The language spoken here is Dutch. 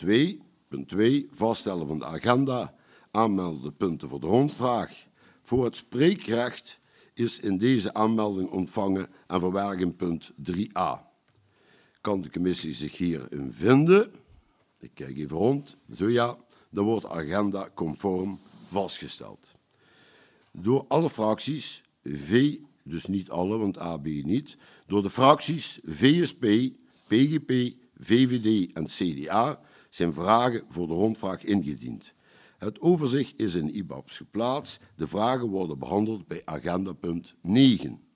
Punt 2. Vaststellen van de agenda. Aanmelden de punten voor de rondvraag. Voor het spreekrecht is in deze aanmelding ontvangen en verwerken punt 3a. Kan de commissie zich hierin vinden? Ik kijk even rond. Zo ja, dan wordt de agenda conform vastgesteld. Door alle fracties, dus niet alle, want AB niet, door de fracties VSP, PGP, VVD en CDA zijn vragen voor de rondvraag ingediend. Het overzicht is in IBABS geplaatst. De vragen worden behandeld bij agenda punt 9.